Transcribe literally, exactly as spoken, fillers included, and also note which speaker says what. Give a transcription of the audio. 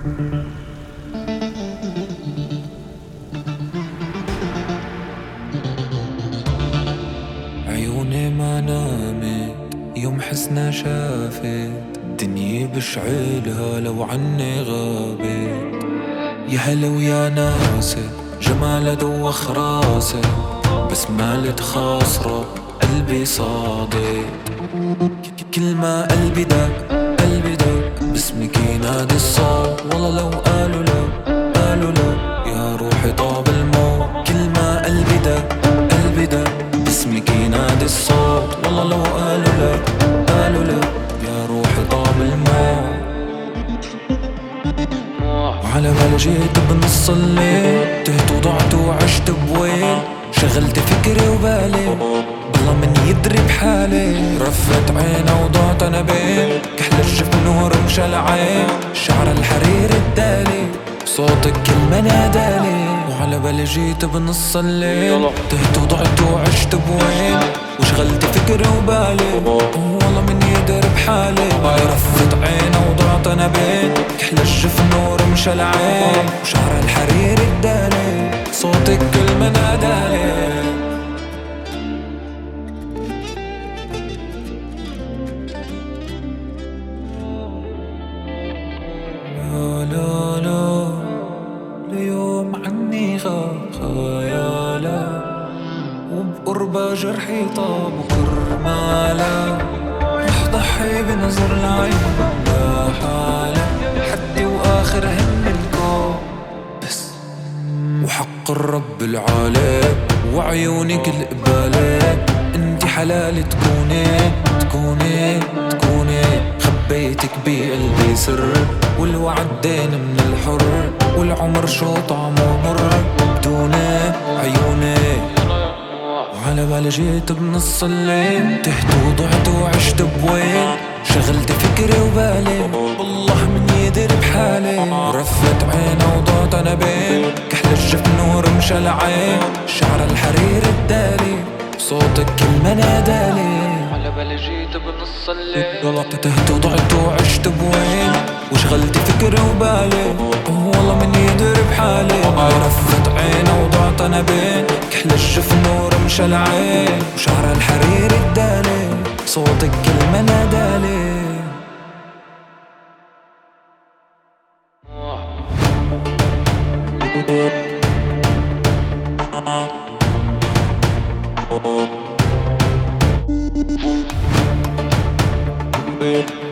Speaker 1: عيوني ما نامت يوم حسنا شافت دنيا بشعلها لو عني غابت. يا هلا ويا ناسي جمالها دوخ راسي، بس مالت خاصرة قلبي صادق. كل ما قلبي دق قلبي دق باسمك ينادي الصوت، والله لو قالوا لو قالوا لو يا روحي طاب الموت. كل ما قلبي دق قلبي دق باسمك ينادي الصوت، والله لو قالوا لو قالوا لو يا روحي طاب الموت. وعلى بالي جيت بنص الليل، تهت وضعت وعشت بويل، شغلت فكري وبالي بالله من يدري بحالي. رفت عينه وضعت انا بين كحل الجفن ورمش العين، شعر الحرير الدالي صوتك كل ما نادالي. وعلى بالي جيت بنص الليل، تهت وضعت وعشت بوين، وشغلت فكري وبالي والله من يدري بحالي. رفت عينه وضعت انا بين كحل الجفن ورمش العين، وشعر الحرير الدالي صوتك كل ما نادالي. لا لا لا اليوم عني غاب خيالا، وبقربة جرحي طاب وكرمالا. رح ضحي بنظر العين لا حالة، حدي واخر هم الكون بس، وحق الرب العالي وعيونك القبالة. انتي حلال تكوني تكوني تكوني، خبيتك بقلبي سر، والوعد دين من الحر، والعمر شو طعمه مر بدوني عيوني. وعلى بالي جيت بنص الليل، تهت وضعت وعشت بويل، شغلت فكري وبالي والله من يدري بحالي. رفت عينه وضعت انا بين كحل الجفن ورمش العين، شعر الحرير الدالي صوتك كل ما نادالي. على بالي جيت بنص الليل، تهت وضعت وعشت بوين، وشغلت فكري وبالي والله من يدري بحالي. رفت عينه وضعت انا بين كحل الجفن ورمش العين، وشعر الحرير الدالي صوتك كل ما نادالي. Oh